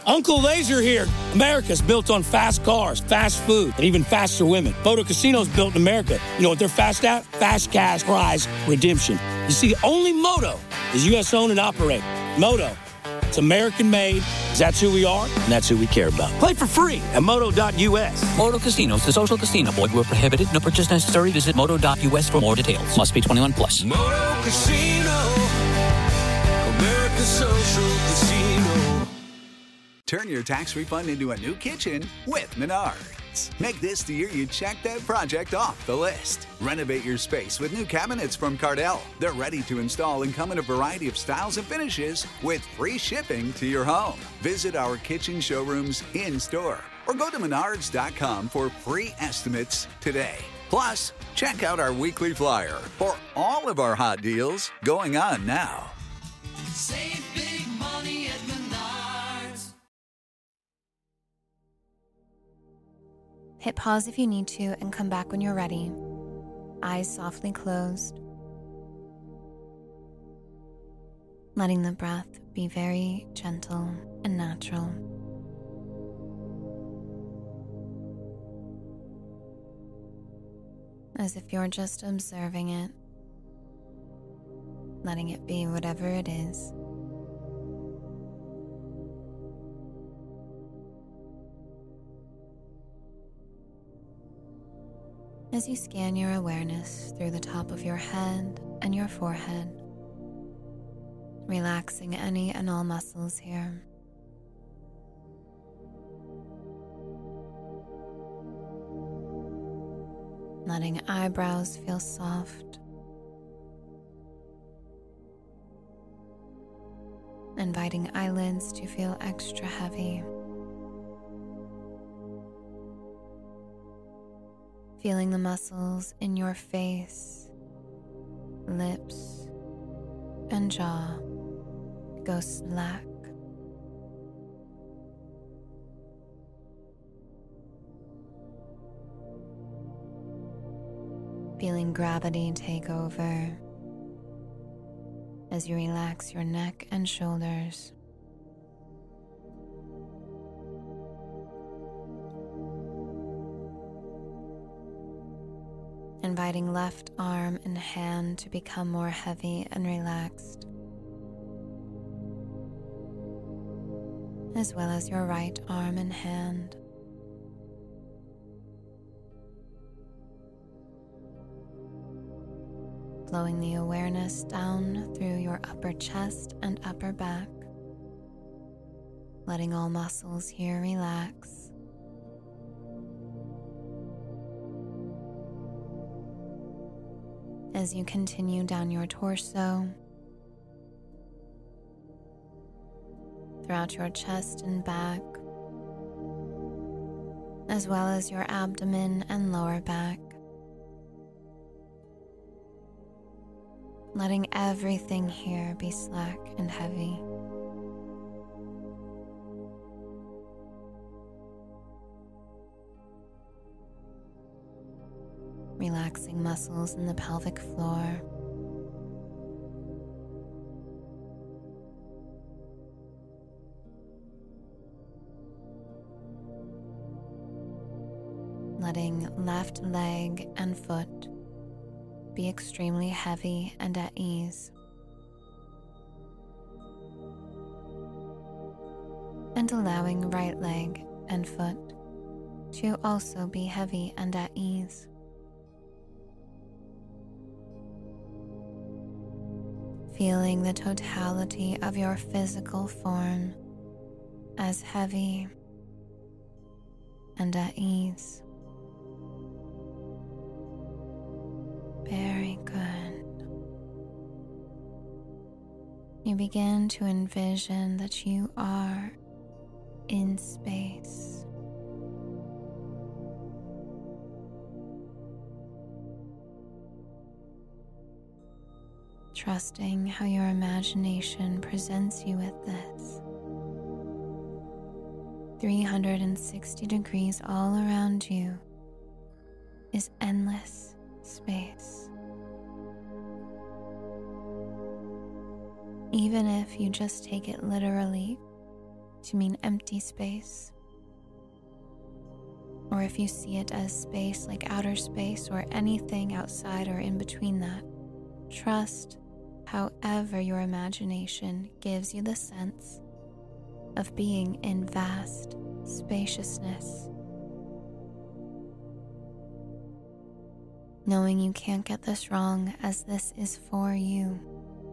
Uncle Laser here. America's built on fast cars, fast food, and even faster women. Moto Casino's built in America. You know what they're fast at? Fast cash prize redemption. You see, only Moto is U.S. owned and operated. Moto, it's American made. That's who we are, and that's who we care about. Play for free at moto.us. Moto Casinos, the social casino. Void where prohibited. No purchase necessary. Visit moto.us for more details. Must be 21 plus. Moto Casino, America's social casino. Turn your tax refund into a new kitchen with Menards. Make this the year you check that project off the list. Renovate your space with new cabinets from Cardell. They're ready to install and come in a variety of styles and finishes with free shipping to your home. Visit our kitchen showrooms in-store or go to menards.com for free estimates today. Plus, check out our weekly flyer for all of our hot deals going on now. Save big money at Menards. Hit pause if you need to and come back when you're ready. Eyes softly closed. Letting the breath be very gentle and natural. As if you're just observing it. Letting it be whatever it is. As you scan your awareness through the top of your head and your forehead, relaxing any and all muscles here. Letting eyebrows feel soft. Inviting eyelids to feel extra heavy. Feeling the muscles in your face, lips, and jaw go slack. Feeling gravity take over as you relax your neck and shoulders. Inviting left arm and hand to become more heavy and relaxed, as well as your right arm and hand. Flowing the awareness down through your upper chest and upper back, letting all muscles here relax. As you continue down your torso, throughout your chest and back, as well as your abdomen and lower back, letting everything here be slack and heavy. Relaxing muscles in the pelvic floor. Letting left leg and foot be extremely heavy and at ease. And allowing right leg and foot to also be heavy and at ease. Feeling the totality of your physical form as heavy and at ease. Very good. You begin to envision that you are in space. Trusting how your imagination presents you with this. 360 degrees all around you is endless space. Even if you just take it literally to mean empty space. Or if you see it as space like outer space or anything outside or in between that, trust however your imagination gives you the sense of being in vast spaciousness. Knowing you can't get this wrong, as this is for you.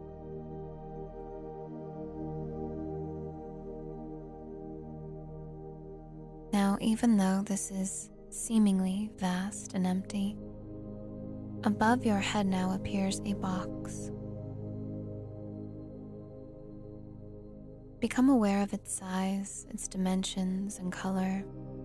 Now, even though this is seemingly vast and empty, above your head now appears a box. Become aware of its size, its dimensions, and color.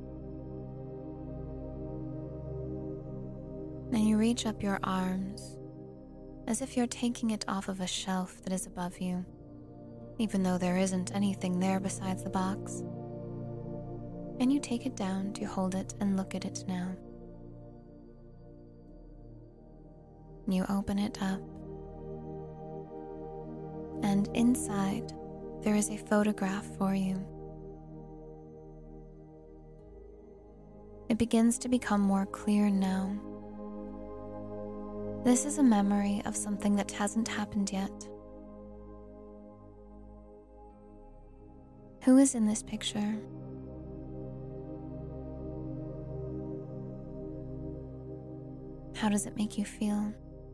Then you reach up your arms, as if you're taking it off of a shelf that is above you, even though there isn't anything there besides the box. And you take it down to hold it and look at it now. You open it up, and inside there is a photograph for you. It begins to become more clear now. This is a memory of something that hasn't happened yet. Who is in this picture? How does it make you feel?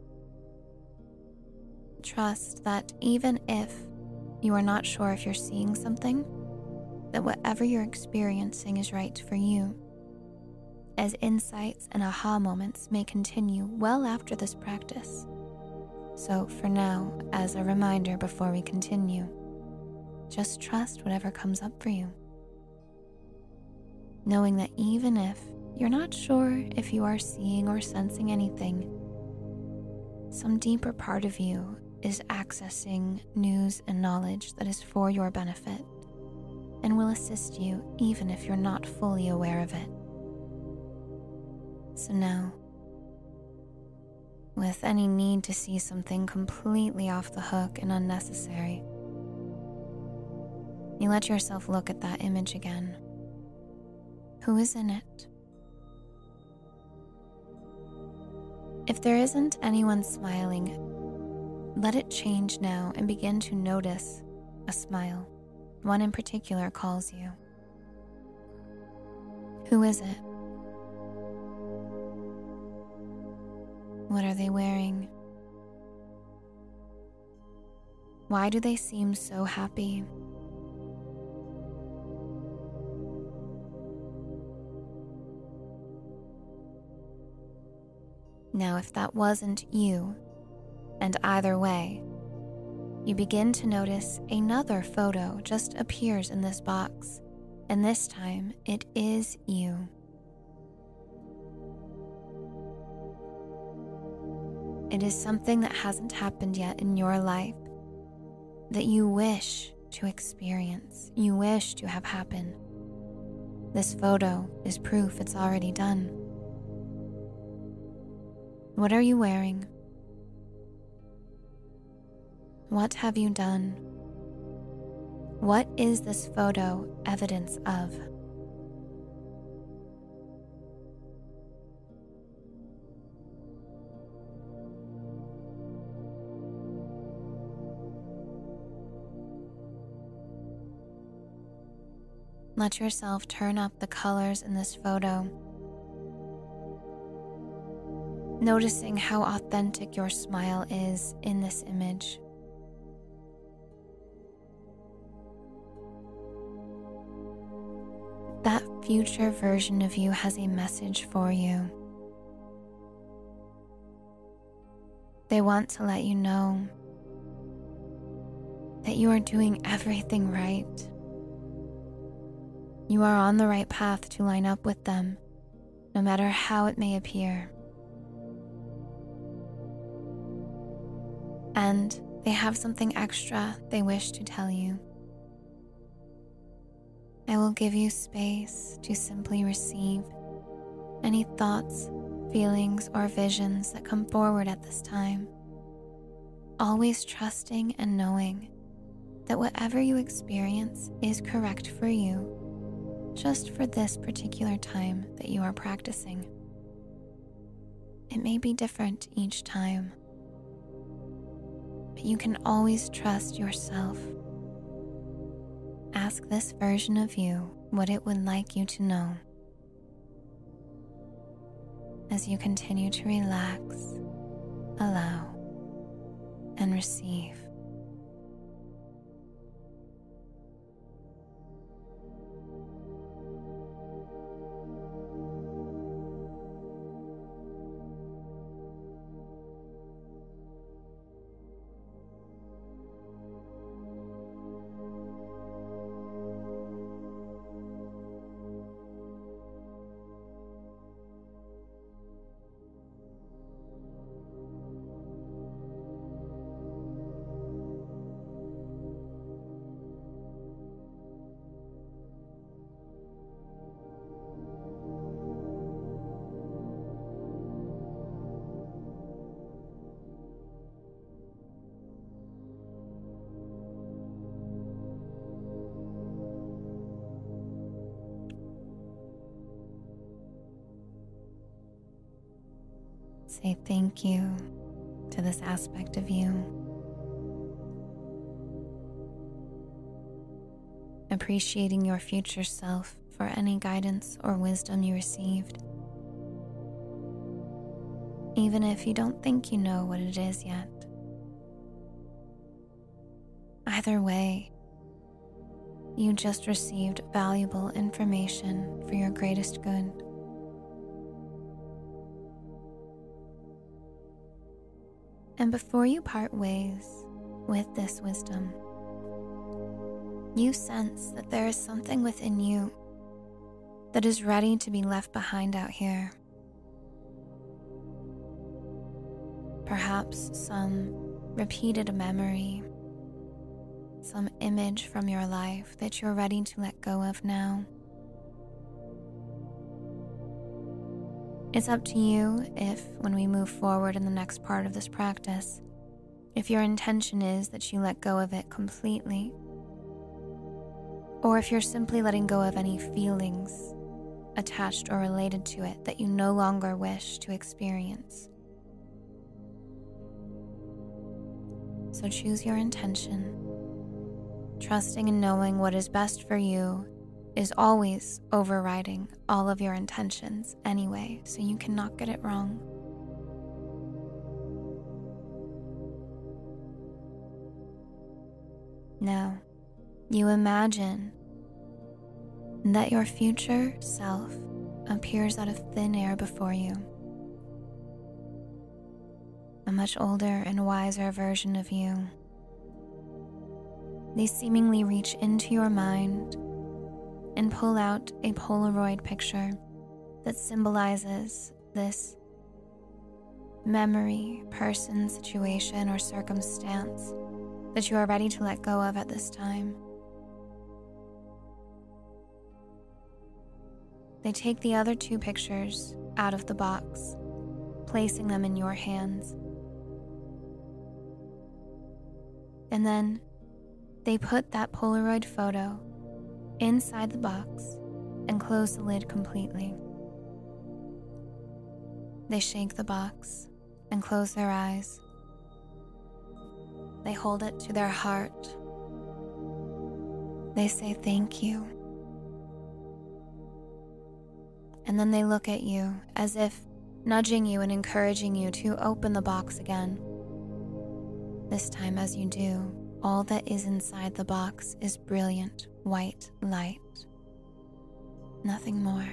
Trust that even if you are not sure if you're seeing something, that whatever you're experiencing is right for you, as insights and aha moments may continue well after this practice. So for now, as a reminder before we continue, just trust whatever comes up for you. Knowing that even if you're not sure if you are seeing or sensing anything, some deeper part of you is accessing news and knowledge that is for your benefit and will assist you even if you're not fully aware of it. So now, with any need to see something completely off the hook and unnecessary, you let yourself look at that image again. Who is in it? If there isn't anyone smiling, let it change now and begin to notice a smile. One in particular calls you. Who is it? What are they wearing? Why do they seem so happy? Now, if that wasn't you, and either way, you begin to notice another photo just appears in this box, and this time it is you. It is something that hasn't happened yet in your life that you wish to experience, you wish to have happen. This photo is proof it's already done. What are you wearing? What have you done? What is this photo evidence of? Let yourself turn up the colors in this photo, noticing how authentic your smile is in this image. That future version of you has a message for you. They want to let you know that you are doing everything right. You are on the right path to line up with them, no matter how it may appear. And they have something extra they wish to tell you. I will give you space to simply receive any thoughts, feelings, or visions that come forward at this time, always trusting and knowing that whatever you experience is correct for you, just for this particular time that you are practicing. It may be different each time, but you can always trust yourself. Ask this version of you what it would like you to know. As you continue to relax, allow, and receive. Say thank you to this aspect of you. Appreciating your future self for any guidance or wisdom you received. Even if you don't think you know what it is yet. Either way, you just received valuable information for your greatest good. And before you part ways with this wisdom, you sense that there is something within you that is ready to be left behind out here. Perhaps some repeated memory, some image from your life that you're ready to let go of now. It's up to you if, when we move forward in the next part of this practice, if your intention is that you let go of it completely, or if you're simply letting go of any feelings attached or related to it that you no longer wish to experience. So choose your intention, trusting and knowing what is best for you is always overriding all of your intentions anyway, so you cannot get it wrong. Now, you imagine that your future self appears out of thin air before you. A much older and wiser version of you. They seemingly reach into your mind and pull out a Polaroid picture that symbolizes this memory, person, situation, or circumstance that you are ready to let go of at this time. They take the other two pictures out of the box, placing them in your hands. And then they put that Polaroid photo inside the box and close the lid completely. They shake the box and close their eyes. They hold it to their heart. They say thank you. And then they look at you as if nudging you and encouraging you to open the box again. This time, as you do, all that is inside the box is brilliant white light. Nothing more.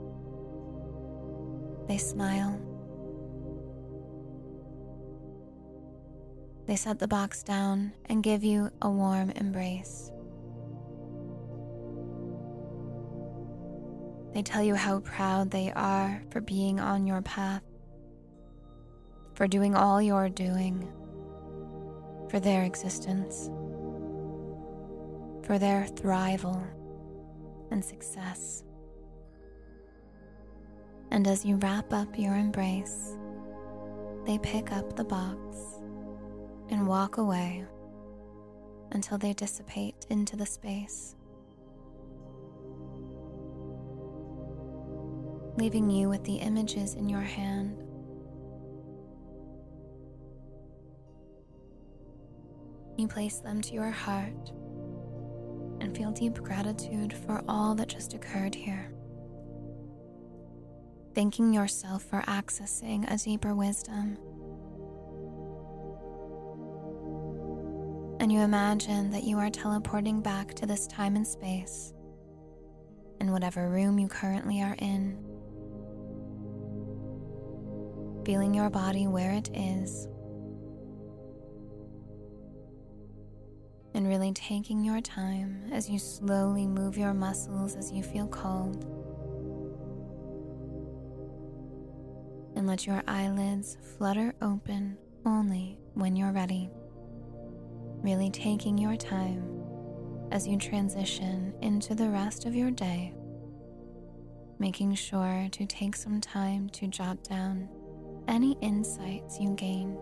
They smile. They set the box down and give you a warm embrace. They tell you how proud they are for being on your path, for doing all you're doing, for their existence, for their thrival and success. And as you wrap up your embrace, they pick up the box and walk away, until they dissipate into the space, leaving you with the images in your hand. You place them to your heart and feel deep gratitude for all that just occurred here, thanking yourself for accessing a deeper wisdom. And you imagine that you are teleporting back to this time and space, in whatever room you currently are in, feeling your body where it is, and really taking your time as you slowly move your muscles as you feel called. And let your eyelids flutter open only when you're ready. Really taking your time as you transition into the rest of your day, making sure to take some time to jot down any insights you gained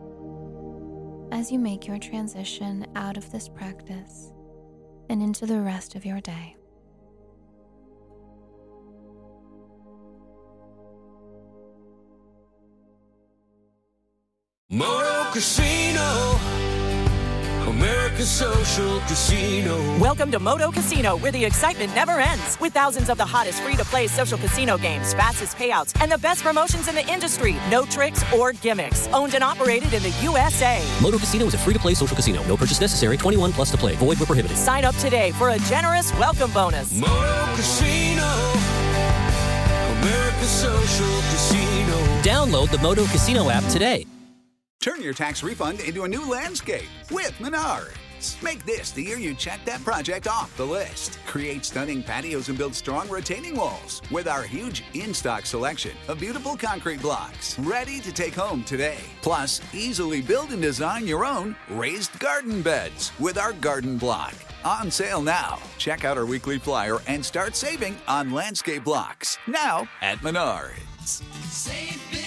as you make your transition out of this practice and into the rest of your day. Moto Casino, America's social casino. Welcome to Moto Casino, where the excitement never ends. With thousands of the hottest free-to-play social casino games, fastest payouts, and the best promotions in the industry. No tricks or gimmicks. Owned and operated in the USA. Moto Casino is a free-to-play social casino. No purchase necessary. 21 plus to play. Void where prohibited. Sign up today for a generous welcome bonus. Moto Casino, America's social casino. Download the Moto Casino app today. Turn your tax refund into a new landscape with Menards. Make this the year you check that project off the list. Create stunning patios and build strong retaining walls with our huge in-stock selection of beautiful concrete blocks ready to take home today. Plus, easily build and design your own raised garden beds with our garden block. On sale now. Check out our weekly flyer and start saving on landscape blocks now at Menards. Save big